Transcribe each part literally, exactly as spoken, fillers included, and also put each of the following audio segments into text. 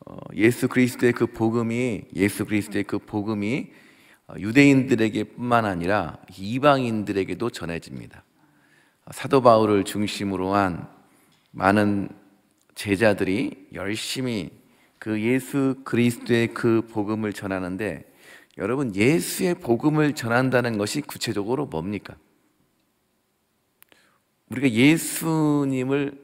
어, 예수 그리스도의 그 복음이 예수 그리스도의 그 복음이 유대인들에게뿐만 아니라 이방인들에게도 전해집니다. 사도 바울을 중심으로 한 많은 제자들이 열심히 그 예수 그리스도의 그 복음을 전하는데, 여러분, 예수의 복음을 전한다는 것이 구체적으로 뭡니까? 우리가 예수님을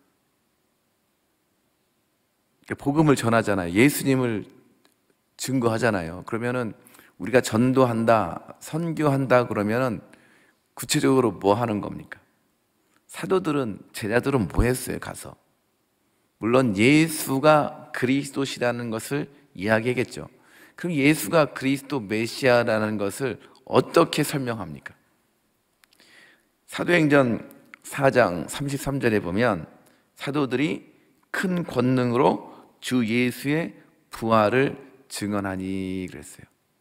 복음을 전하잖아요. 예수님을 증거하잖아요. 그러면은 우리가 전도한다, 선교한다 그러면은 구체적으로 뭐 하는 겁니까? 사도들은, 제자들은 뭐 했어요? 가서 물론 예수가 그리스도시라는 것을 이야기하겠죠. 그럼 예수가 그리스도 메시아라는 것을 어떻게 설명합니까? 사도행전 사 장 삼십삼 절에 보면 사도들이 큰 권능으로 주 예수의 부활을 증언하니 그랬어요.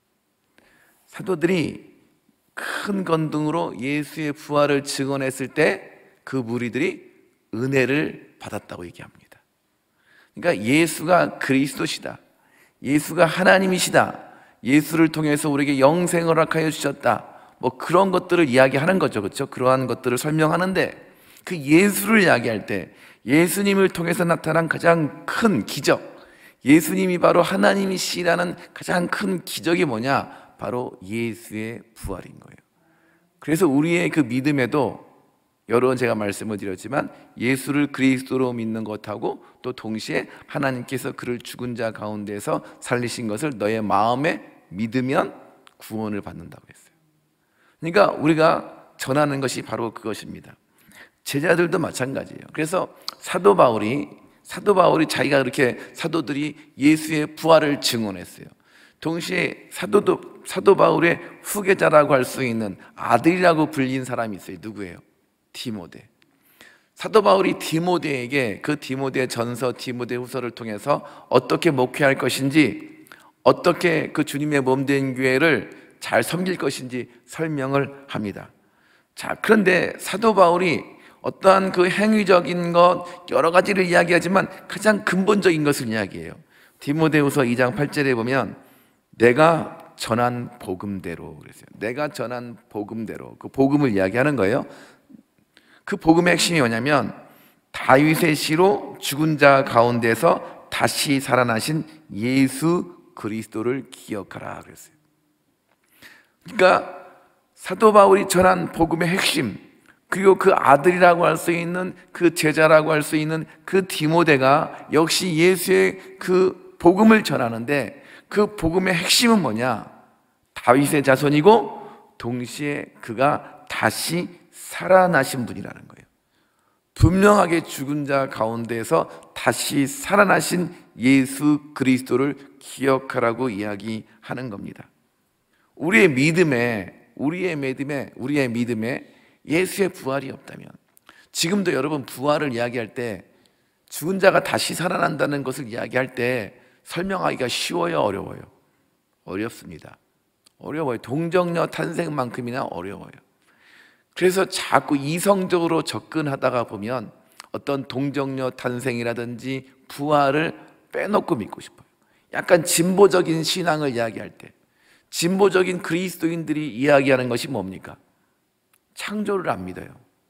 사도들이 큰 권능으로 예수의 부활을 증언했을 때 그 무리들이 은혜를 받았다고 얘기합니다. 그러니까 예수가 그리스도시다, 예수가 하나님이시다, 예수를 통해서 우리에게 영생을 허락하여 주셨다, 뭐 그런 것들을 이야기하는 거죠. 그렇죠? 그러한 것들을 설명하는데, 그 예수를 이야기할 때 예수님을 통해서 나타난 가장 큰 기적, 예수님이 바로 하나님이시라는 가장 큰 기적이 뭐냐? 바로 예수의 부활인 거예요. 그래서 우리의 그 믿음에도 여러 번 제가 말씀을 드렸지만 예수를 그리스도로 믿는 것하고 또 동시에 하나님께서 그를 죽은 자 가운데서 살리신 것을 너의 마음에 믿으면 구원을 받는다고 했어요. 그러니까 우리가 전하는 것이 바로 그것입니다. 제자들도 마찬가지예요. 그래서 사도 바울이 사도 바울이 자기가 그렇게 사도들이 예수의 부활을 증언했어요. 동시에 사도도 사도 바울의 후계자라고 할 수 있는 아들이라고 불린 사람이 있어요. 누구예요? 디모데. 사도 바울이 디모데에게 그 디모데 전서, 디모데 후서를 통해서 어떻게 목회할 것인지, 어떻게 그 주님의 몸된 교회를 잘 섬길 것인지 설명을 합니다. 자, 그런데 사도 바울이 어떠한 그 행위적인 것 여러 가지를 이야기하지만 가장 근본적인 것을 이야기해요. 디모데후서 이 장 팔 절에 보면 내가 전한 복음대로 그랬어요. 내가 전한 복음대로, 그 복음을 이야기하는 거예요. 그 복음의 핵심이 뭐냐면 다윗의 씨로 죽은 자 가운데서 다시 살아나신 예수 그리스도를 기억하라 그랬어요. 그러니까 사도 바울이 전한 복음의 핵심, 그리고 그 아들이라고 할 수 있는 그 제자라고 할 수 있는 그 디모데가 역시 예수의 그 복음을 전하는데, 그 복음의 핵심은 뭐냐? 다윗의 자손이고 동시에 그가 다시 살아나신 분이라는 거예요. 분명하게 죽은 자 가운데서 다시 살아나신 예수 그리스도를 기억하라고 이야기하는 겁니다. 우리의 믿음에 우리의 믿음에 우리의 믿음에 예수의 부활이 없다면, 지금도 여러분 부활을 이야기할 때, 죽은 자가 다시 살아난다는 것을 이야기할 때 설명하기가 쉬워요, 어려워요? 어렵습니다. 어려워요. 동정녀 탄생만큼이나 어려워요. 그래서 자꾸 이성적으로 접근하다가 보면 어떤 동정녀 탄생이라든지 부활을 빼놓고 믿고 싶어요. 약간 진보적인 신앙을 이야기할 때, 진보적인 그리스도인들이 이야기하는 것이 뭡니까? 창조를 안 믿어요.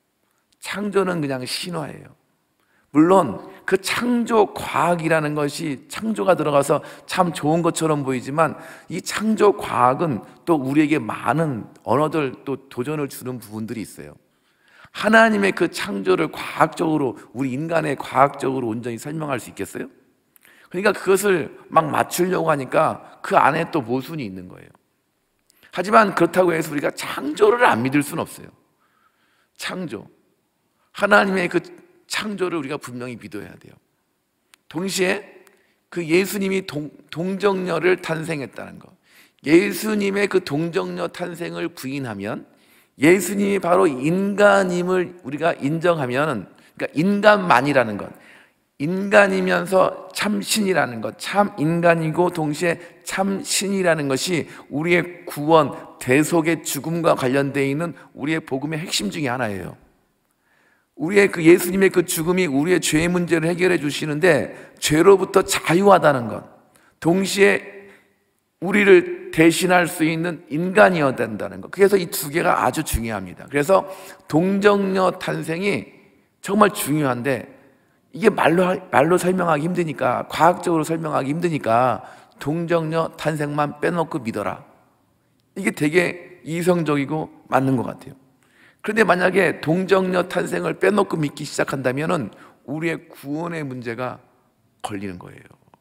창조는 그냥 신화예요. 물론 그 창조 과학이라는 것이, 창조가 들어가서 참 좋은 것처럼 보이지만 이 창조 과학은 또 우리에게 많은 언어들 또 도전을 주는 부분들이 있어요. 하나님의 그 창조를 과학적으로, 우리 인간의 과학적으로 온전히 설명할 수 있겠어요? 그러니까 그것을 막 맞추려고 하니까 그 안에 또 모순이 있는 거예요. 하지만 그렇다고 해서 우리가 창조를 안 믿을 수는 없어요. 창조, 하나님의 그 창조를 우리가 분명히 믿어야 돼요. 동시에 그 예수님이 동, 동정녀를 탄생했다는 것, 예수님의 그 동정녀 탄생을 부인하면, 예수님이 바로 인간임을 우리가 인정하면, 그러니까 인간만이라는 것, 인간이면서 참 신이라는 것, 참 인간이고 동시에 참 신이라는 것이 우리의 구원, 대속의 죽음과 관련되어 있는 우리의 복음의 핵심 중에 하나예요. 우리의 그 예수님의 그 죽음이 우리의 죄의 문제를 해결해 주시는데 죄로부터 자유하다는 것, 동시에 우리를 대신할 수 있는 인간이어야 된다는 것. 그래서 이 두 개가 아주 중요합니다. 그래서 동정녀 탄생이 정말 중요한데 이게 말로, 말로 설명하기 힘드니까, 과학적으로 설명하기 힘드니까 동정녀 탄생만 빼놓고 믿어라. 이게 되게 이성적이고 맞는 것 같아요. 그런데 만약에 동정녀 탄생을 빼놓고 믿기 시작한다면 우리의 구원의 문제가 걸리는 거예요.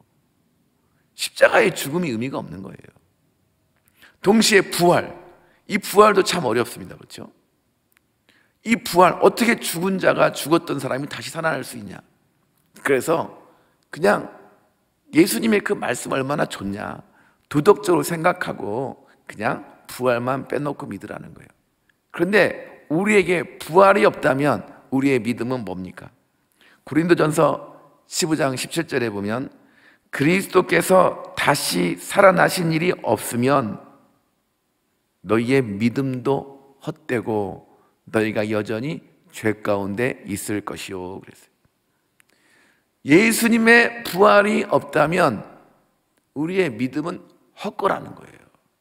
십자가의 죽음이 의미가 없는 거예요. 동시에 부활, 이 부활도 참 어렵습니다. 그렇죠? 이 부활, 어떻게 죽은 자가 죽었던 사람이 다시 살아날 수 있냐? 그래서 그냥 예수님의 그 말씀 얼마나 좋냐, 도덕적으로 생각하고 그냥 부활만 빼놓고 믿으라는 거예요. 그런데 우리에게 부활이 없다면 우리의 믿음은 뭡니까? 고린도전서 십오 장 십칠 절에 보면 그리스도께서 다시 살아나신 일이 없으면 너희의 믿음도 헛되고 너희가 여전히 죄 가운데 있을 것이요 그랬어요. 예수님의 부활이 없다면 우리의 믿음은 헛거라는 거예요.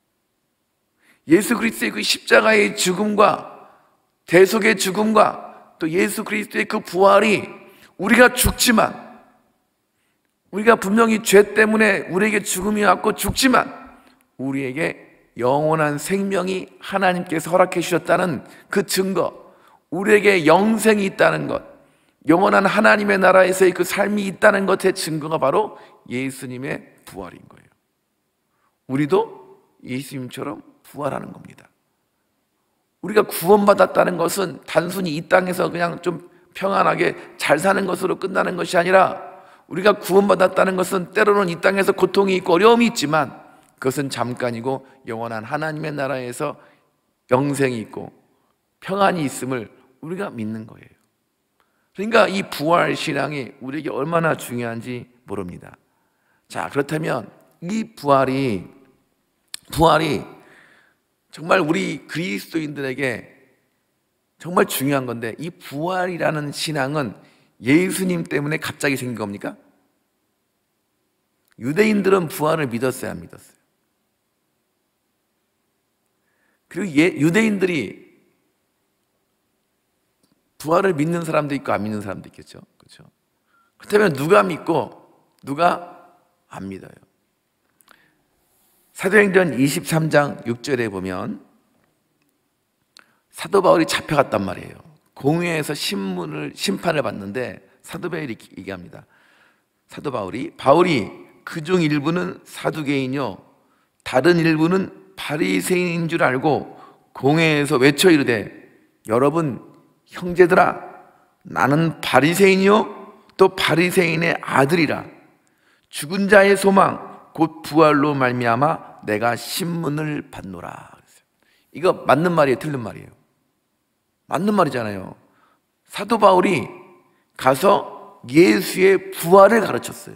예수 그리스도의 그 십자가의 죽음과 대속의 죽음과 또 예수 그리스도의 그 부활이 우리가 죽지만, 우리가 분명히 죄 때문에 우리에게 죽음이 왔고 죽지만 우리에게 영원한 생명이 하나님께서 허락해 주셨다는 그 증거, 우리에게 영생이 있다는 것, 영원한 하나님의 나라에서의 그 삶이 있다는 것의 증거가 바로 예수님의 부활인 거예요. 우리도 예수님처럼 부활하는 겁니다. 우리가 구원받았다는 것은 단순히 이 땅에서 그냥 좀 평안하게 잘 사는 것으로 끝나는 것이 아니라, 우리가 구원받았다는 것은 때로는 이 땅에서 고통이 있고 어려움이 있지만 그것은 잠깐이고 영원한 하나님의 나라에서 영생이 있고 평안이 있음을 우리가 믿는 거예요. 그러니까 이 부활 신앙이 우리에게 얼마나 중요한지 모릅니다. 자, 그렇다면 이 부활이 부활이 정말 우리 그리스도인들에게 정말 중요한 건데, 이 부활이라는 신앙은 예수님 때문에 갑자기 생긴 겁니까? 유대인들은 부활을 믿었어요, 안 믿었어요? 그리고 예, 유대인들이 부활을 믿는 사람도 있고 안 믿는 사람도 있겠죠. 그렇죠? 그렇다면 누가 믿고 누가 안 믿어요? 사도행전 이십삼 장 육 절에 보면 사도 바울이 잡혀갔단 말이에요. 공회에서 신문을 심판을 받는데 사도 바울이 이렇게 얘기합니다. 사도 바울이 바울이 그중 일부는 사두개인이요 다른 일부는 바리새인인 줄 알고 공회에서 외쳐 이르되, 여러분 형제들아, 나는 바리새인이요 또 바리새인의 아들이라. 죽은 자의 소망 곧 부활로 말미암아 내가 신문을 받노라. 이거 맞는 말이에요, 틀린 말이에요? 맞는 말이잖아요. 사도 바울이 가서 예수의 부활을 가르쳤어요.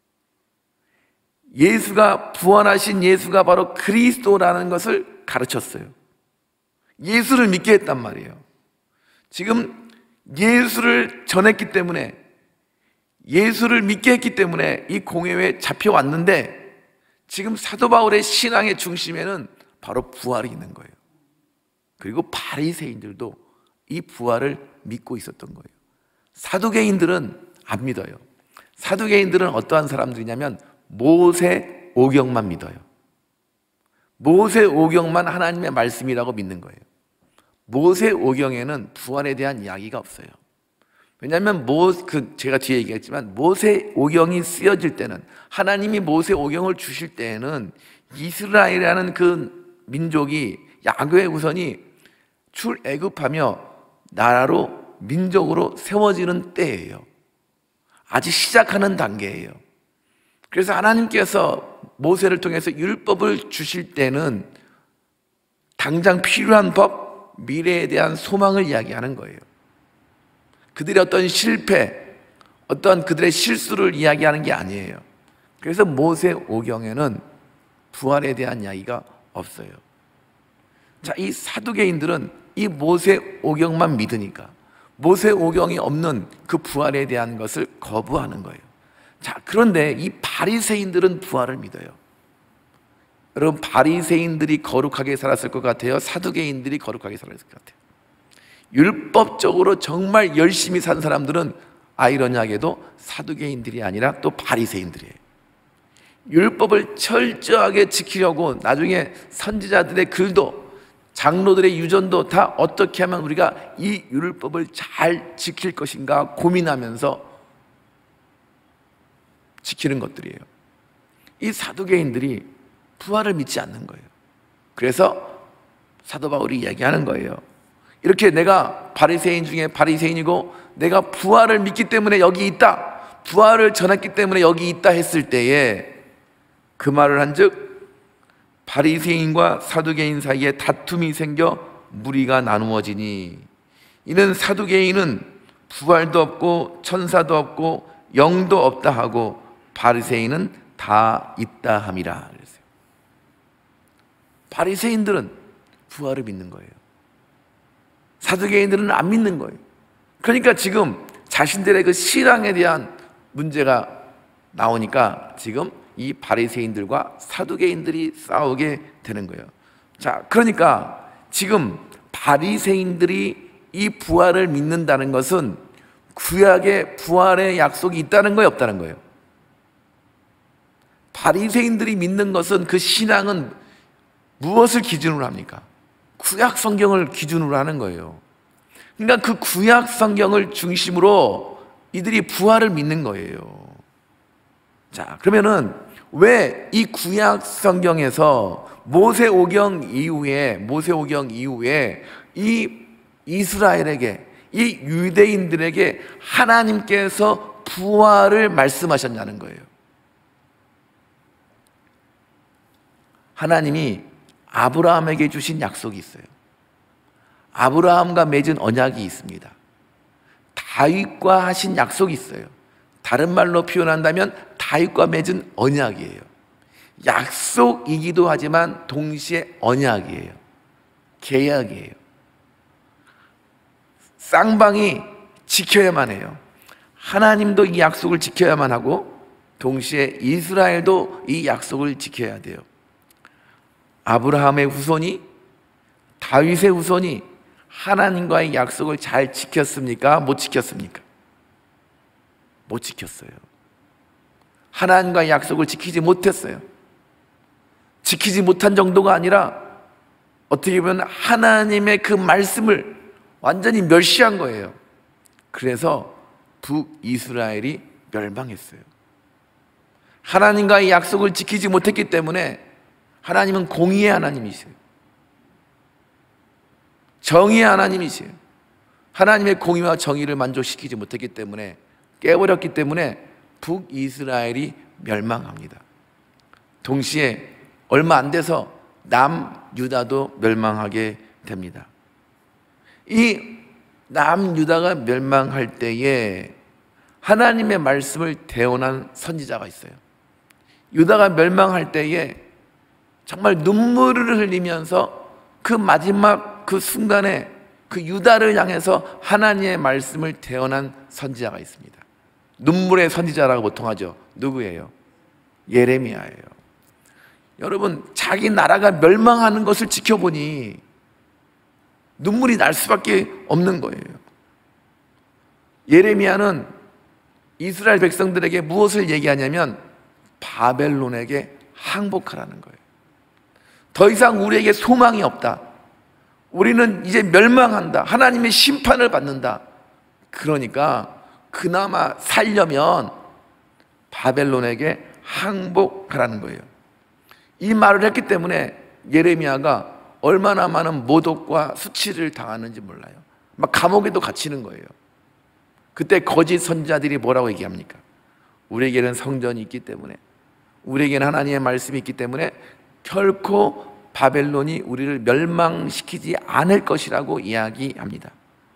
예수가 부활하신 예수가 바로 그리스도라는 것을 가르쳤어요. 예수를 믿게 했단 말이에요. 지금 예수를 전했기 때문에, 예수를 믿게 했기 때문에 이 공회에 잡혀왔는데, 지금 사도 바울의 신앙의 중심에는 바로 부활이 있는 거예요. 그리고 바리새인들도 이 부활을 믿고 있었던 거예요. 사두개인들은 안 믿어요. 사두개인들은 어떠한 사람들이냐면 모세 오경만 믿어요. 모세 오경만 하나님의 말씀이라고 믿는 거예요. 모세 오경에는 부활에 대한 이야기가 없어요. 왜냐하면 모, 그 제가 뒤에 얘기했지만 모세 오경이 쓰여질 때는, 하나님이 모세 오경을 주실 때에는 이스라엘이라는 그 민족이 야훼의 후손이 출애굽하며 나라로 민족으로 세워지는 때예요. 아직 시작하는 단계예요. 그래서 하나님께서 모세를 통해서 율법을 주실 때는 당장 필요한 법, 미래에 대한 소망을 이야기하는 거예요. 그들의 어떤 실패, 어떤 그들의 실수를 이야기하는 게 아니에요. 그래서 모세 오경에는 부활에 대한 이야기가 없어요. 자, 이 사두개인들은 이 모세 오경만 믿으니까, 모세오경이 없는 그 부활에 대한 것을 거부하는 거예요. 자, 그런데 이 바리새인들은 부활을 믿어요. 여러분, 바리새인들이 거룩하게 살았을 것 같아요? 사두개인들이 거룩하게 살았을 것 같아요? 율법적으로 정말 열심히 산 사람들은 아이러니하게도 사두개인들이 아니라 또 바리새인들이에요. 율법을 철저하게 지키려고 나중에 선지자들의 글도, 장로들의 유전도 다 어떻게 하면 우리가 이 율법을 잘 지킬 것인가 고민하면서 지키는 것들이에요. 이 사두개인들이 부활을 믿지 않는 거예요. 그래서 사도 바울이 이야기하는 거예요. 이렇게 내가 바리새인 중에 바리새인이고 내가 부활을 믿기 때문에 여기 있다, 부활을 전했기 때문에 여기 있다 했을 때에 그 말을 한즉 바리새인과 사두개인 사이에 다툼이 생겨 무리가 나누어지니, 이는 사두개인은 부활도 없고 천사도 없고 영도 없다 하고 바리새인은 다 있다 함이라 그랬어요. 바리새인들은 부활을 믿는 거예요. 사두개인들은 안 믿는 거예요. 그러니까 지금 자신들의 그 신앙에 대한 문제가 나오니까 지금 이 바리새인들과 사두개인들이 싸우게 되는 거예요. 자, 그러니까 지금 바리새인들이 이 부활을 믿는다는 것은 구약의 부활의 약속이 있다는 거예요, 없다는 거예요? 바리새인들이 믿는 것은, 그 신앙은 무엇을 기준으로 합니까? 구약 성경을 기준으로 하는 거예요. 그러니까 그 구약 성경을 중심으로 이들이 부활을 믿는 거예요. 자, 그러면은 왜 이 구약 성경에서 모세오경 이후에 모세오경 이후에 이 이스라엘에게, 이 유대인들에게 하나님께서 부활을 말씀하셨냐는 거예요. 하나님이 아브라함에게 주신 약속이 있어요. 아브라함과 맺은 언약이 있습니다. 다윗과 하신 약속이 있어요. 다른 말로 표현한다면 다윗과 맺은 언약이에요. 약속이기도 하지만 동시에 언약이에요. 계약이에요. 쌍방이 지켜야만 해요. 하나님도 이 약속을 지켜야만 하고 동시에 이스라엘도 이 약속을 지켜야 돼요. 아브라함의 후손이, 다윗의 후손이 하나님과의 약속을 잘 지켰습니까? 못 지켰습니까? 못 지켰어요. 하나님과의 약속을 지키지 못했어요. 지키지 못한 정도가 아니라 어떻게 보면 하나님의 그 말씀을 완전히 멸시한 거예요. 그래서 북이스라엘이 멸망했어요. 하나님과의 약속을 지키지 못했기 때문에 하나님은 공의의 하나님이세요. 정의의 하나님이세요. 하나님의 공의와 정의를 만족시키지 못했기 때문에, 깨버렸기 때문에 북이스라엘이 멸망합니다. 동시에 얼마 안 돼서 남유다도 멸망하게 됩니다. 이 남유다가 멸망할 때에 하나님의 말씀을 대언한 선지자가 있어요. 유다가 멸망할 때에 정말 눈물을 흘리면서 그 마지막 그 순간에 그 유다를 향해서 하나님의 말씀을 대언한 선지자가 있습니다. 눈물의 선지자라고 보통 하죠. 누구예요? 예레미야예요. 여러분, 자기 나라가 멸망하는 것을 지켜보니 눈물이 날 수밖에 없는 거예요. 예레미야는 이스라엘 백성들에게 무엇을 얘기하냐면 바벨론에게 항복하라는 거예요. 더 이상 우리에게 소망이 없다. 우리는 이제 멸망한다. 하나님의 심판을 받는다. 그러니까 그나마 살려면 바벨론에게 항복하라는 거예요. 이 말을 했기 때문에 예레미야가 얼마나 많은 모독과 수치를 당하는지 몰라요. 막 감옥에도 갇히는 거예요. 그때 거짓 선지자들이 뭐라고 얘기합니까? 우리에게는 성전이 있기 때문에, 우리에게는 하나님의 말씀이 있기 때문에 결코 바벨론이 우리를 멸망시키지 않을 것이라고 이야기합니다.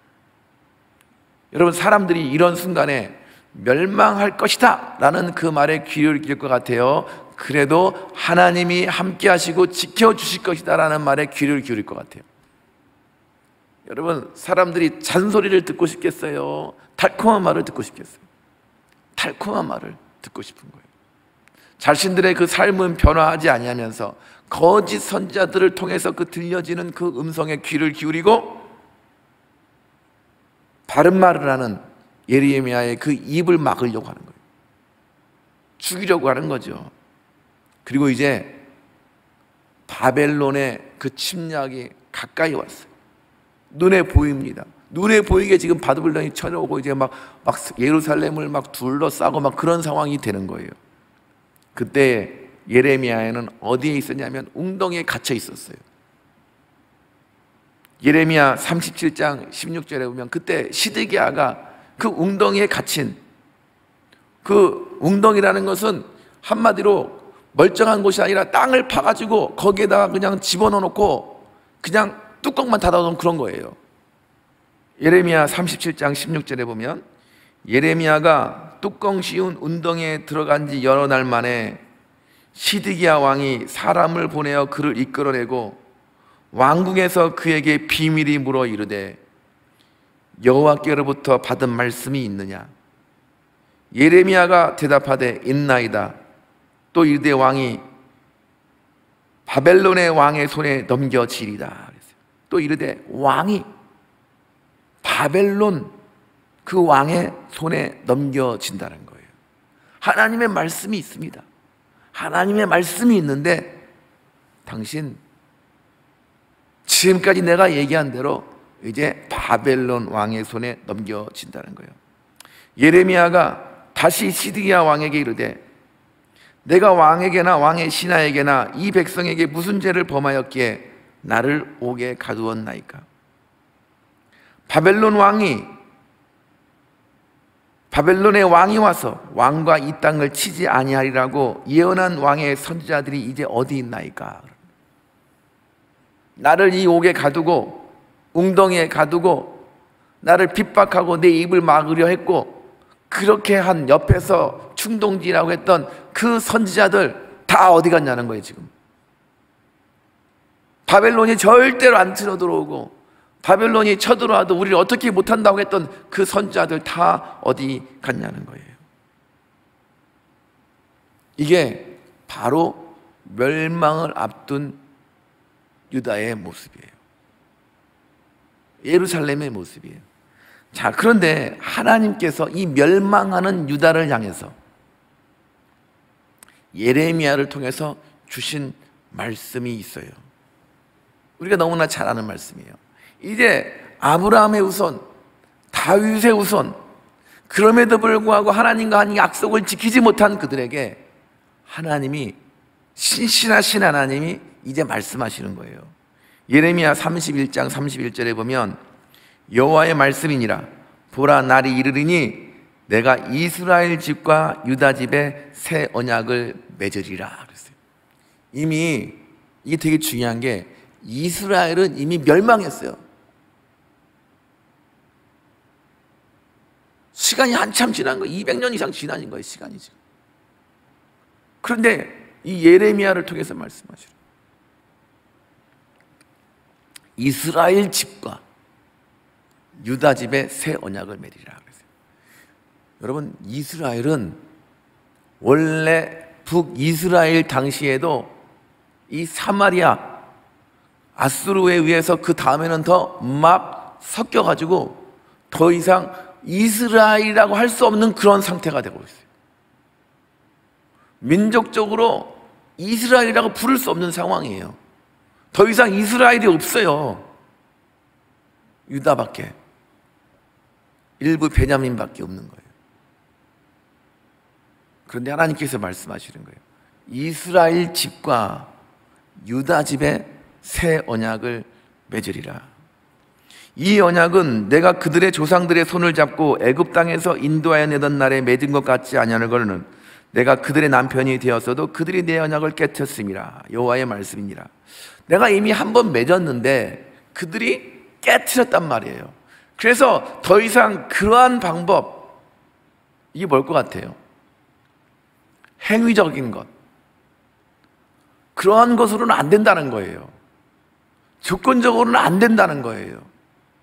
여러분, 사람들이 이런 순간에 멸망할 것이다 라는 그 말에 귀를 기울 것 같아요. 그래도 하나님이 함께 하시고 지켜주실 것이다 라는 말에 귀를 기울일 것 같아요. 여러분, 사람들이 잔소리를 듣고 싶겠어요? 달콤한 말을 듣고 싶겠어요? 달콤한 말을 듣고 싶은 거예요. 자신들의 그 삶은 변화하지 아니하면서 거짓 선지자들을 통해서 그 들려지는 그 음성에 귀를 기울이고 바른 말을 하는 예레미야의 그 입을 막으려고 하는 거예요. 죽이려고 하는 거죠. 그리고 이제 바벨론의 그 침략이 가까이 왔어요. 눈에 보입니다. 눈에 보이게 지금 바벨론이 쳐들어오고 이제 막, 막 예루살렘을 막 둘러싸고 막 그런 상황이 되는 거예요. 그때 예레미야에는 어디에 있었냐면 웅덩이에 갇혀 있었어요. 예레미야 삼십칠 장 십육 절에 보면 그때 시드기야가 그 웅덩이에 갇힌, 그 웅덩이라는 것은 한마디로 멀쩡한 곳이 아니라 땅을 파가지고 거기에다가 그냥 집어넣어 놓고 그냥 뚜껑만 닫아놓은 그런 거예요. 예레미야 삼십칠 장 십육 절에 보면 예레미야가 뚜껑 씌운 웅덩이에 들어간 지 여러 날 만에 시드기야 왕이 사람을 보내어 그를 이끌어내고 왕궁에서 그에게 비밀이 물어 이르되 여호와께로부터 받은 말씀이 있느냐? 예레미야가 대답하되 있나이다. 또 이르되 왕이 바벨론의 왕의 손에 넘겨지리다. 또 이르되 왕이 바벨론 그 왕의 손에 넘겨진다는 거예요. 하나님의 말씀이 있습니다. 하나님의 말씀이 있는데 당신 지금까지 내가 얘기한 대로 이제 바벨론 왕의 손에 넘겨진다는 거예요. 예레미야가 다시 시드기야 왕에게 이르되 내가 왕에게나 왕의 신하에게나 이 백성에게 무슨 죄를 범하였기에 나를 옥에 가두었나이까? 바벨론 왕이 바벨론의 왕이 와서 왕과 이 땅을 치지 아니하리라고 예언한 왕의 선지자들이 이제 어디 있나이까? 나를 이 옥에 가두고 웅덩이에 가두고 나를 핍박하고 내 입을 막으려 했고 그렇게 한 옆에서 충동지라고 했던 그 선지자들 다 어디 갔냐는 거예요. 지금 바벨론이 절대로 안 쳐들어오고 바벨론이 쳐들어와도 우리를 어떻게 못한다고 했던 그 선지자들 다 어디 갔냐는 거예요. 이게 바로 멸망을 앞둔 유다의 모습이에요. 예루살렘의 모습이에요. 자, 그런데 하나님께서 이 멸망하는 유다를 향해서 예레미야를 통해서 주신 말씀이 있어요. 우리가 너무나 잘 아는 말씀이에요. 이제 아브라함의 후손, 다윗의 후손, 그럼에도 불구하고 하나님과 한 약속을 지키지 못한 그들에게 하나님이, 신실하신 하나님이 이제 말씀하시는 거예요. 예레미야 삼십일 장 삼십일 절에 보면 여호와의 말씀이니라 보라 날이 이르리니 내가 이스라엘 집과 유다 집에 새 언약을 맺으리라 그랬어요. 이미 이게 되게 중요한 게 이스라엘은 이미 멸망했어요. 시간이 한참 지난 거예요. 이백 년 이상 지난 거예요. 시간이 지금. 그런데 이 예레미야를 통해서 말씀하시죠. 이스라엘 집과 유다 집에 새 언약을 맺으리라 그랬어요. 여러분, 이스라엘은 원래 북이스라엘 당시에도 이 사마리아 아수르에 의해서 그 다음에는 더 막 섞여가지고 더 이상 이스라엘이라고 할 수 없는 그런 상태가 되고 있어요. 민족적으로 이스라엘이라고 부를 수 없는 상황이에요. 더 이상 이스라엘이 없어요. 유다밖에, 일부 베냐민밖에 없는 거예요. 그런데 하나님께서 말씀하시는 거예요. 이스라엘 집과 유다 집에 새 언약을 맺으리라. 이 언약은 내가 그들의 조상들의 손을 잡고 애굽 땅에서 인도하여 내던 날에 맺은 것 같지 아니하거늘 내가 그들의 남편이 되었어도 그들이 내 언약을 깨쳤음이라. 여호와의 말씀이니라. 내가 이미 한 번 맺었는데 그들이 깨트렸단 말이에요. 그래서 더 이상 그러한 방법, 이게 뭘 것 같아요? 행위적인 것, 그러한 것으로는 안 된다는 거예요. 조건적으로는 안 된다는 거예요.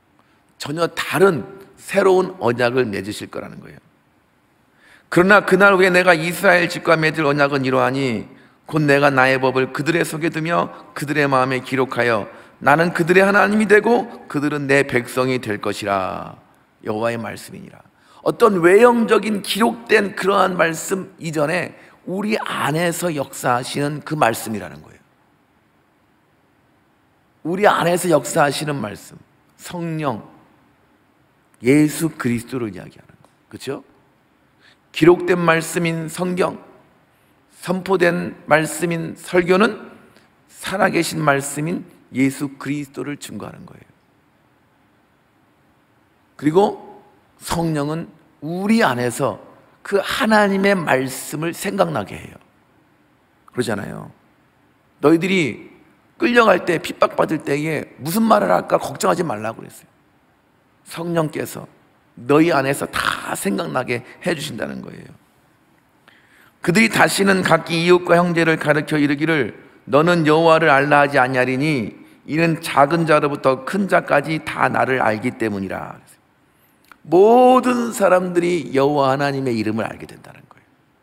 전혀 다른 새로운 언약을 맺으실 거라는 거예요. 그러나 그날 후에 내가 이스라엘 집과 맺을 언약은 이러하니 곧 내가 나의 법을 그들의 속에 두며 그들의 마음에 기록하여 나는 그들의 하나님이 되고 그들은 내 백성이 될 것이라. 여호와의 말씀이니라. 어떤 외형적인 기록된 그러한 말씀 이전에 우리 안에서 역사하시는 그 말씀이라는 거예요. 우리 안에서 역사하시는 말씀, 성령, 예수 그리스도를 이야기하는 거예요. 그렇죠? 기록된 말씀인 성경, 선포된 말씀인 설교는 살아계신 말씀인 예수 그리스도를 증거하는 거예요. 그리고 성령은 우리 안에서 그 하나님의 말씀을 생각나게 해요. 그러잖아요. 너희들이 끌려갈 때, 핍박받을 때에 무슨 말을 할까 걱정하지 말라고 그랬어요. 성령께서 너희 안에서 다 생각나게 해주신다는 거예요. 그들이 다시는 각기 이웃과 형제를 가르쳐 이르기를 너는 여호와를 알라 하지 아니하리니 이는 작은 자로부터 큰 자까지 다 나를 알기 때문이라. 모든 사람들이 여호와 하나님의 이름을 알게 된다는 거예요.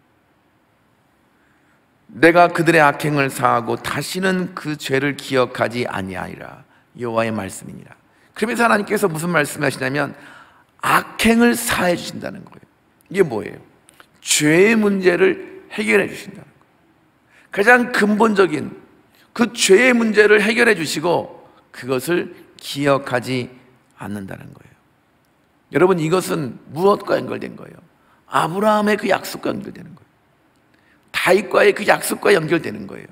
내가 그들의 악행을 사하고 다시는 그 죄를 기억하지 아니하리라. 여호와의 말씀이니라. 그러면서 하나님께서 무슨 말씀하시냐면 악행을 사해 주신다는 거예요. 이게 뭐예요? 죄의 문제를 해결해 주신다는 거예요. 가장 근본적인 그 죄의 문제를 해결해 주시고 그것을 기억하지 않는다는 거예요. 여러분, 이것은 무엇과 연결된 거예요? 아브라함의 그 약속과 연결되는 거예요. 다윗과의 그 약속과 연결되는 거예요.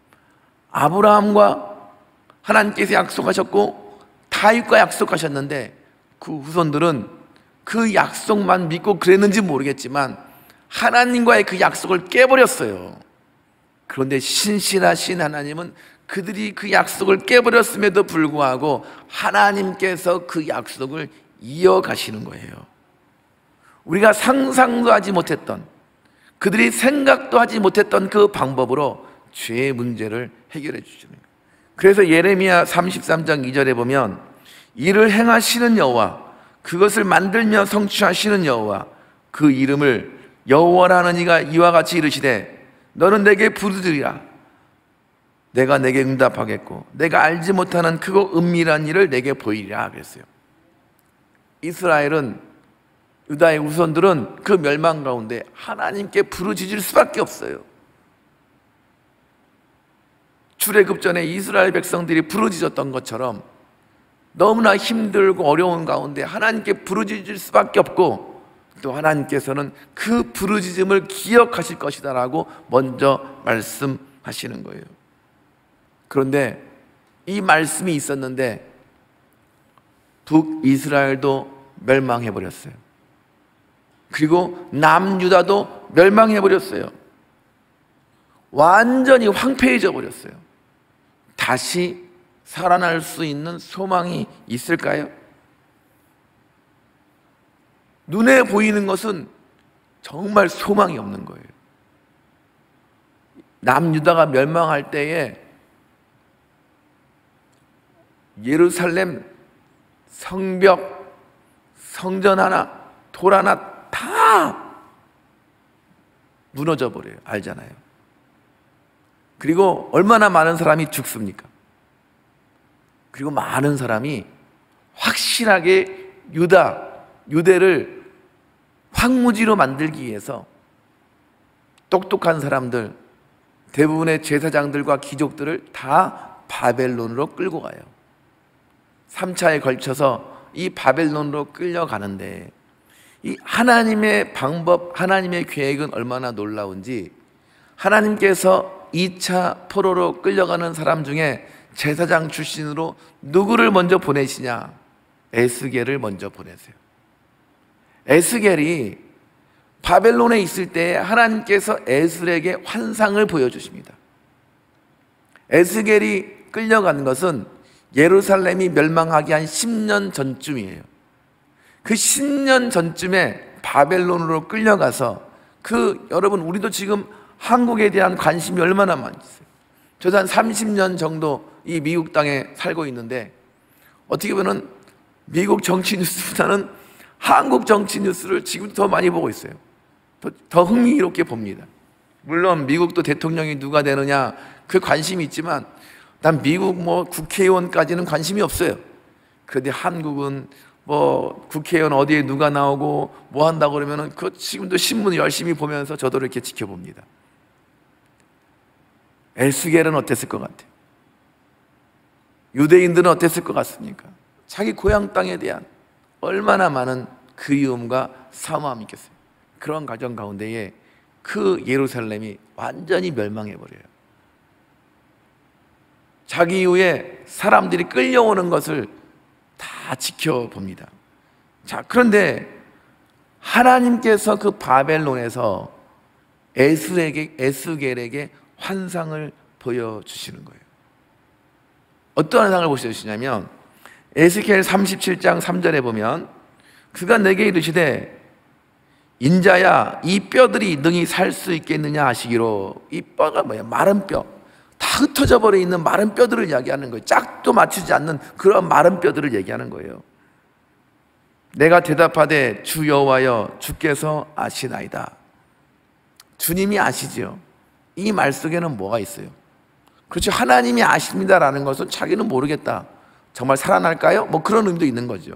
아브라함과 하나님께서 약속하셨고 다윗과 약속하셨는데 그 후손들은 그 약속만 믿고 그랬는지 모르겠지만 하나님과의 그 약속을 깨버렸어요. 그런데 신실하신 하나님은 그들이 그 약속을 깨버렸음에도 불구하고 하나님께서 그 약속을 이어가시는 거예요. 우리가 상상도 하지 못했던, 그들이 생각도 하지 못했던 그 방법으로 죄의 문제를 해결해 주시는 거예요. 그래서 예레미야 삼십삼 장 이 절에 보면 이를 행하시는 여호와, 그것을 만들며 성취하시는 여호와, 그 이름을 여호와라는 이가 이와 같이 이르시되 너는 내게 부르짖으리라. 내가 내게 응답하겠고 내가 알지 못하는 크고 은밀한 일을 내게 보이리라 그랬어요. 이스라엘은, 유다의 후손들은 그 멸망 가운데 하나님께 부르짖을 수밖에 없어요. 출애굽 전에 이스라엘 백성들이 부르짖었던 것처럼 너무나 힘들고 어려운 가운데 하나님께 부르짖을 수밖에 없고, 또 하나님께서는 그 부르짖음을 기억하실 것이다 라고 먼저 말씀하시는 거예요. 그런데 이 말씀이 있었는데 북이스라엘도 멸망해버렸어요. 그리고 남유다도 멸망해버렸어요. 완전히 황폐해져 버렸어요. 다시 살아날 수 있는 소망이 있을까요? 눈에 보이는 것은 정말 소망이 없는 거예요. 남유다가 멸망할 때에 예루살렘 성벽, 성전 하나, 돌 하나 다 무너져 버려요. 알잖아요. 그리고 얼마나 많은 사람이 죽습니까? 그리고 많은 사람이 확실하게 유다, 유대를 황무지로 만들기 위해서 똑똑한 사람들, 대부분의 제사장들과 귀족들을 다 바벨론으로 끌고 가요. 삼 차에 걸쳐서 이 바벨론으로 끌려가는데, 이 하나님의 방법, 하나님의 계획은 얼마나 놀라운지, 하나님께서 이 차 포로로 끌려가는 사람 중에 제사장 출신으로 누구를 먼저 보내시냐? 에스겔을 먼저 보내세요. 에스겔이 바벨론에 있을 때 하나님께서 에스겔에게 환상을 보여주십니다. 에스겔이 끌려가는 것은 예루살렘이 멸망하기 한 십 년 전쯤이에요. 그 십 년 전쯤에 바벨론으로 끌려가서, 그 여러분, 우리도 지금 한국에 대한 관심이 얼마나 많이 있어요. 저도 한 삼십 년 정도 이 미국 땅에 살고 있는데 어떻게 보면 미국 정치 뉴스보다는 한국 정치 뉴스를 지금 더 많이 보고 있어요. 더, 더 흥미롭게 봅니다. 물론 미국도 대통령이 누가 되느냐 그 관심이 있지만 난 미국 뭐 국회의원까지는 관심이 없어요. 그런데 한국은 뭐 국회의원 어디에 누가 나오고 뭐 한다고 그러면은 그 지금도 신문 열심히 보면서 저도 이렇게 지켜봅니다. 에스겔은 어땠을 것 같아요? 유대인들은 어땠을 것 같습니까? 자기 고향 땅에 대한 얼마나 많은 그리움과 사모함이 있겠어요. 그런 가정 가운데에 그 예루살렘이 완전히 멸망해버려요. 자기 이후에 사람들이 끌려오는 것을 다 지켜봅니다. 자, 그런데 하나님께서 그 바벨론에서 에스겔에게, 에스겔에게 환상을 보여주시는 거예요. 어떤 환상을 보여주시냐면 에스겔 삼십칠 장 삼 절에 보면 그가 내게 이르시되 인자야 이 뼈들이 능히 살 수 있겠느냐 하시기로. 이 뼈가 뭐야? 마른 뼈, 다 흩어져 버려 있는 마른 뼈들을 이야기하는 거예요. 짝도 맞추지 않는 그런 마른 뼈들을 얘기하는 거예요. 내가 대답하되 주 여호와여 주께서 아시나이다. 주님이 아시죠. 이 말 속에는 뭐가 있어요? 그렇죠, 하나님이 아십니다라는 것은 자기는 모르겠다, 정말 살아날까요? 뭐 그런 의미도 있는 거죠.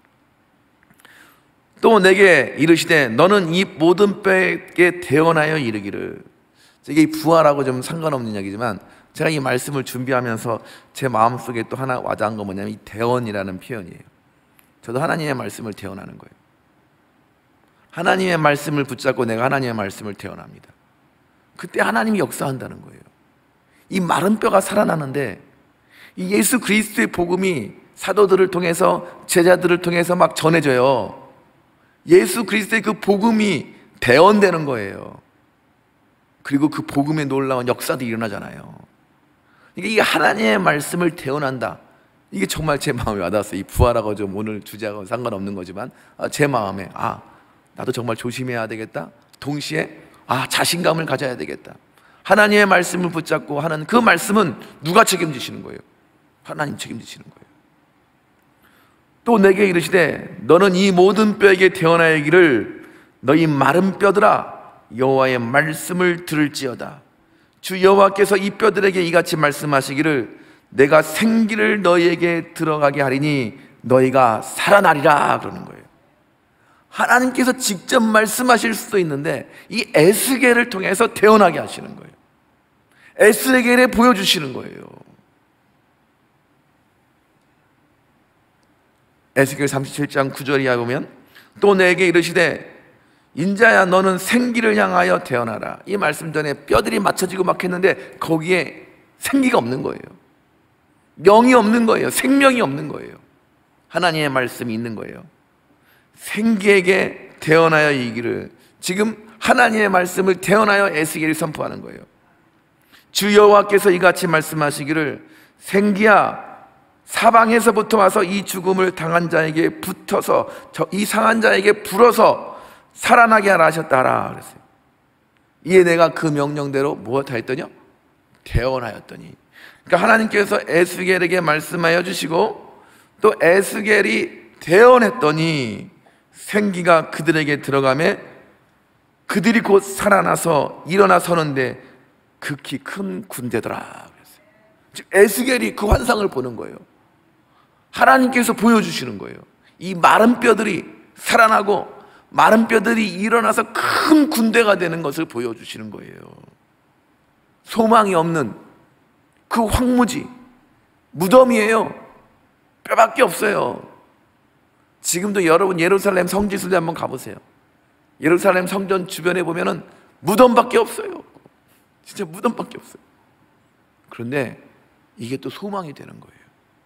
또 내게 이르시되 너는 이 모든 뼈에게 대언하여 이르기를. 이게 부활하고 좀 상관없는 이야기지만 제가 이 말씀을 준비하면서 제 마음속에 또 하나 와닿은 건 뭐냐면 이 대언이라는 표현이에요. 저도 하나님의 말씀을 대언하는 거예요. 하나님의 말씀을 붙잡고 내가 하나님의 말씀을 대언합니다. 그때 하나님이 역사한다는 거예요. 이 마른 뼈가 살아나는데 이 예수 그리스도의 복음이 사도들을 통해서 제자들을 통해서 막 전해져요. 예수 그리스도의 그 복음이 대언되는 거예요. 그리고 그 복음의 놀라운 역사도 일어나잖아요. 이게 하나님의 말씀을 대언한다. 이게 정말 제 마음에 와닿았어요. 이 부활하고 좀 오늘 주제하고 상관없는 거지만 제 마음에 아 나도 정말 조심해야 되겠다. 동시에 아 자신감을 가져야 되겠다. 하나님의 말씀을 붙잡고 하는 그 말씀은 누가 책임지시는 거예요? 하나님 책임지시는 거예요. 또 내게 이르시되 너는 이 모든 뼈에게 대언하기를 너희 마른 뼈들아 여호와의 말씀을 들을지어다. 주 여호와께서 이 뼈들에게 이같이 말씀하시기를 내가 생기를 너희에게 들어가게 하리니 너희가 살아나리라 그러는 거예요. 하나님께서 직접 말씀하실 수도 있는데 이 에스겔을 통해서 대언하게 하시는 거예요. 에스겔에 보여주시는 거예요. 에스겔 삼십칠 장 구 절에 보면 또 내게 이르시되 인자야 너는 생기를 향하여 태어나라. 이 말씀 전에 뼈들이 맞춰지고 막 했는데 거기에 생기가 없는 거예요. 영이 없는 거예요. 생명이 없는 거예요. 하나님의 말씀이 있는 거예요. 생기에게 태어나여 이기를. 지금 하나님의 말씀을 태어나여 에스겔이 선포하는 거예요. 주 여호와께서 이같이 말씀하시기를 생기야 사방에서부터 와서 이 죽음을 당한 자에게 붙어서 이 상한 자에게 불어서 살아나게 하라 하셨다라 그랬어요. 이에 내가 그 명령대로 무엇 하였더냐? 대언하였더니. 그러니까 하나님께서 에스겔에게 말씀하여 주시고 또 에스겔이 대언했더니 생기가 그들에게 들어가매 그들이 곧 살아나서 일어나 서는데 극히 큰 군대더라 그랬어요. 즉 에스겔이 그 환상을 보는 거예요. 하나님께서 보여주시는 거예요. 이 마른 뼈들이 살아나고 마른 뼈들이 일어나서 큰 군대가 되는 것을 보여주시는 거예요. 소망이 없는 그 황무지 무덤이에요. 뼈밖에 없어요. 지금도 여러분 예루살렘 성지순례 한번 가보세요. 예루살렘 성전 주변에 보면은 무덤밖에 없어요. 진짜 무덤밖에 없어요. 그런데 이게 또 소망이 되는 거예요.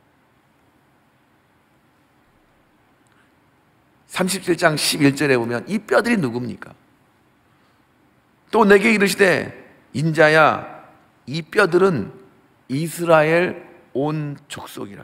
삼십칠 장 십일 절에 보면 이 뼈들이 누굽니까? 또 내게 이르시되 인자야 이 뼈들은 이스라엘 온 족속이라.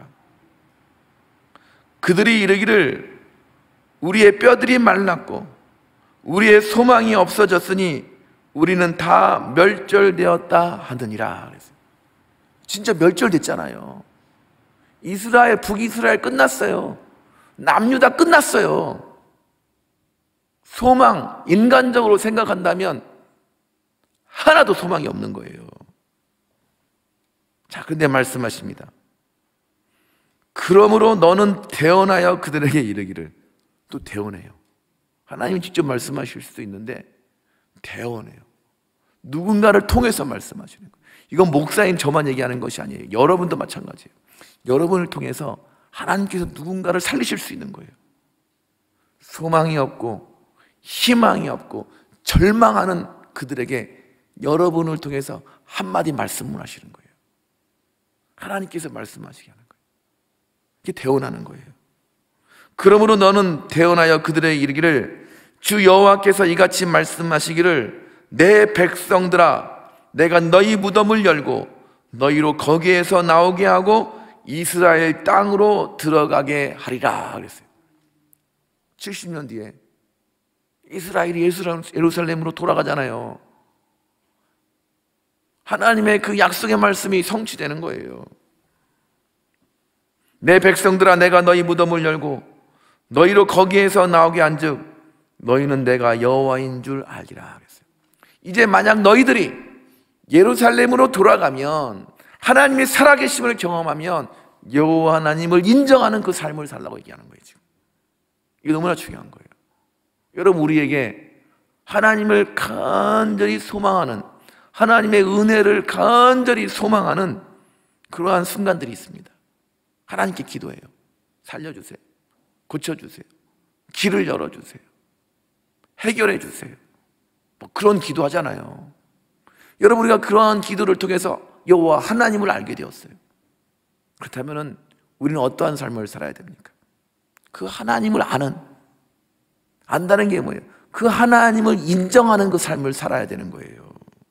그들이 이르기를 우리의 뼈들이 말랐고 우리의 소망이 없어졌으니 우리는 다 멸절되었다 하느니라 그랬어요. 진짜 멸절됐잖아요. 이스라엘, 북이스라엘 끝났어요. 남유 다 끝났어요. 소망, 인간적으로 생각한다면 하나도 소망이 없는 거예요. 자, 그런데 말씀하십니다. 그러므로 너는 대언하여 그들에게 이르기를. 또 대언해요. 하나님이 직접 말씀하실 수도 있는데 대언해요. 누군가를 통해서 말씀하시는 거예요. 이건 목사인 저만 얘기하는 것이 아니에요. 여러분도 마찬가지예요. 여러분을 통해서 하나님께서 누군가를 살리실 수 있는 거예요. 소망이 없고 희망이 없고 절망하는 그들에게 여러분을 통해서 한마디 말씀을 하시는 거예요. 하나님께서 말씀하시게 하는 거예요. 이게 대언하는 거예요. 그러므로 너는 대언하여 그들에게 이르기를 주 여호와께서 이같이 말씀하시기를 내 백성들아 내가 너희 무덤을 열고 너희로 거기에서 나오게 하고 이스라엘 땅으로 들어가게 하리라 그랬어요. 칠십 년 뒤에 이스라엘이 예루살렘으로 돌아가잖아요. 하나님의 그 약속의 말씀이 성취되는 거예요. 내 백성들아 내가 너희 무덤을 열고 너희로 거기에서 나오게 한즉 너희는 내가 여호와인 줄 알리라 그랬어요. 이제 만약 너희들이 예루살렘으로 돌아가면 하나님의 살아계심을 경험하면 여호와 하나님을 인정하는 그 삶을 살라고 얘기하는 거예요. 지금 이게 너무나 중요한 거예요. 여러분, 우리에게 하나님을 간절히 소망하는, 하나님의 은혜를 간절히 소망하는 그러한 순간들이 있습니다. 하나님께 기도해요. 살려주세요. 고쳐주세요. 길을 열어주세요. 해결해 주세요. 뭐 그런 기도하잖아요. 여러분, 우리가 그러한 기도를 통해서 여호와 하나님을 알게 되었어요. 그렇다면 우리는 어떠한 삶을 살아야 됩니까? 그 하나님을 아는, 안다는 게 뭐예요? 그 하나님을 인정하는 그 삶을 살아야 되는 거예요.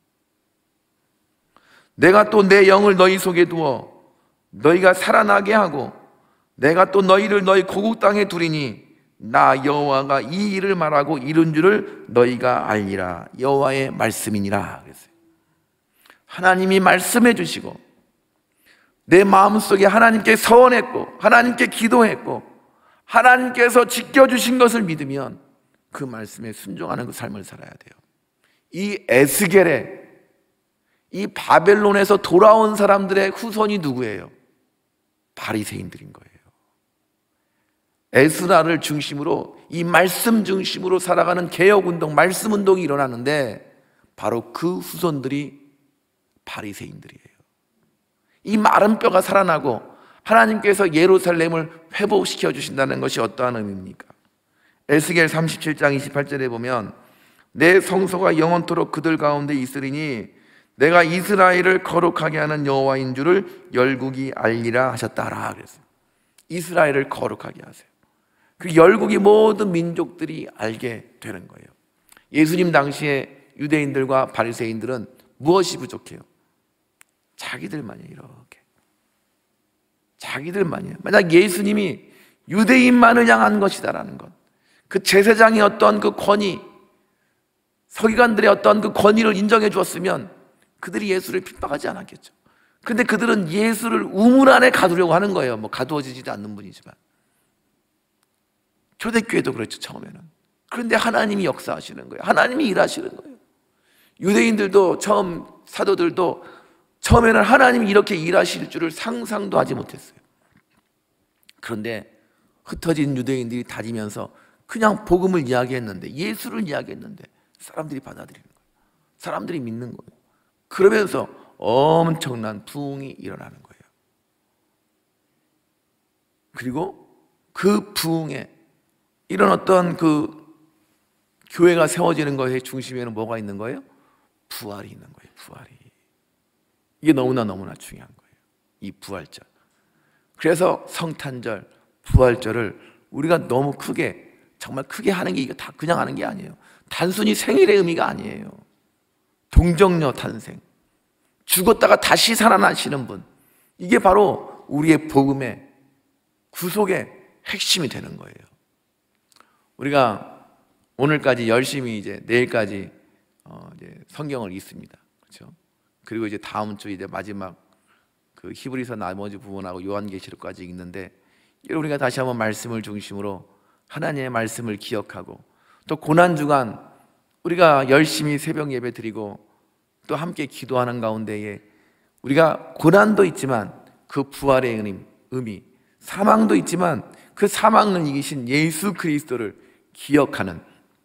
내가 또 내 영을 너희 속에 두어 너희가 살아나게 하고 내가 또 너희를 너희 고국 땅에 두리니 나 여호와가 이 일을 말하고 이룬 줄을 너희가 알리라. 여호와의 말씀이니라 그랬어요. 하나님이 말씀해 주시고 내 마음속에 하나님께 서원했고 하나님께 기도했고 하나님께서 지켜주신 것을 믿으면 그 말씀에 순종하는 그 삶을 살아야 돼요. 이 에스겔의, 이 바벨론에서 돌아온 사람들의 후손이 누구예요? 바리새인들인 거예요. 에스라를 중심으로 이 말씀 중심으로 살아가는 개혁운동, 말씀운동이 일어나는데 바로 그 후손들이 바리새인들이에요. 이 마른 뼈가 살아나고 하나님께서 예루살렘을 회복시켜 주신다는 것이 어떠한 의미입니까? 에스겔 삼십칠 장 이십팔 절에 보면 내 성소가 영원토록 그들 가운데 있으리니 내가 이스라엘을 거룩하게 하는 여호와인 줄을 열국이 알리라 하셨다라 그랬어요. 이스라엘을 거룩하게 하세요. 그 열국이 모든 민족들이 알게 되는 거예요. 예수님 당시에 유대인들과 바리새인들은 무엇이 부족해요? 자기들만이 이렇게 자기들만이에요. 만약 예수님이 유대인만을 향한 것이다라는 것, 그 제사장의 어떤 그 권위, 서기관들의 어떤 그 권위를 인정해 주었으면 그들이 예수를 핍박하지 않았겠죠. 근데 그들은 예수를 우물 안에 가두려고 하는 거예요. 뭐 가두어지지도 않는 분이지만. 초대교회도 그렇죠, 처음에는. 그런데 하나님이 역사하시는 거예요. 하나님이 일하시는 거예요. 유대인들도 처음, 사도들도 처음에는 하나님이 이렇게 일하실 줄을 상상도 하지 못했어요. 그런데 흩어진 유대인들이 다니면서 그냥 복음을 이야기했는데, 예수를 이야기했는데 사람들이 받아들이는 거예요. 사람들이 믿는 거예요. 그러면서 엄청난 부흥이 일어나는 거예요. 그리고 그 부흥에 이런 어떤 그 교회가 세워지는 것의 중심에는 뭐가 있는 거예요? 부활이 있는 거예요. 부활이. 이게 너무나 너무나 중요한 거예요. 이 부활절. 그래서 성탄절, 부활절을 우리가 너무 크게, 정말 크게 하는 게 이거 다 그냥 하는 게 아니에요. 단순히 생일의 의미가 아니에요. 동정녀 탄생, 죽었다가 다시 살아나시는 분, 이게 바로 우리의 복음의 구속의 핵심이 되는 거예요. 우리가 오늘까지 열심히 이제 내일까지 어 이제 성경을 읽습니다. 그렇죠? 그리고 이제 다음 주 이제 마지막 그 히브리서 나머지 부분하고 요한계시록까지 읽는데 여러분, 우리가 다시 한번 말씀을 중심으로 하나님의 말씀을 기억하고, 또 고난주간 우리가 열심히 새벽 예배 드리고 또 함께 기도하는 가운데에 우리가 고난도 있지만 그 부활의 의미, 의미, 사망도 있지만 그 사망을 이기신 예수 그리스도를 기억하는,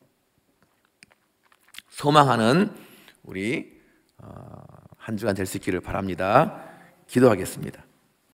소망하는 우리 한 주간 될 수 있기를 바랍니다. 기도하겠습니다.